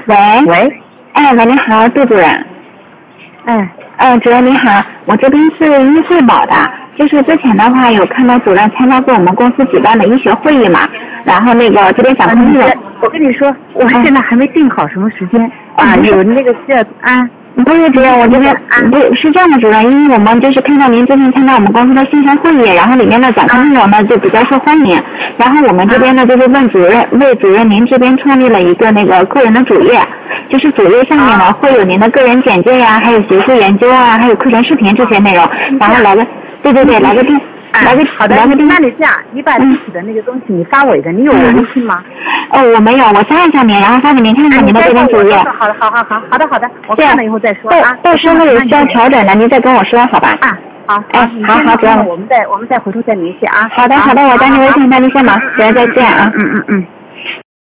喂，喂，你好，杜主任。主任你好，我这边是医惠宝的，就是之前的话有看到主任参加过我们公司举办的医学会议嘛，然后那个这边讲空了。 我跟你说，我现在还没定好什么时间有那个需要不是主任，我这边不是这样的主任，因为我们就是看到您之前参加我们公司的线上会议，然后里面的讲课内容呢就比较受欢迎，然后我们这边呢就是为主任您这边创立了一个那个个人的主页，就是主页上面呢会有您的个人简介呀，还有学术研究啊，还有课程视频这些内容，然后来个好的， 那你这样，你把具体的那个东西你发我一个，你有我微信吗？ 我没有，我加一下您，然后发给您看看您的这边主页。 好的，我看了以后再说啊。 到时候有需要调整的，您再跟我说，好吧？ 好，主任，我们再回头再联系啊。 好的，我加您微信，那您先忙，主任再见啊。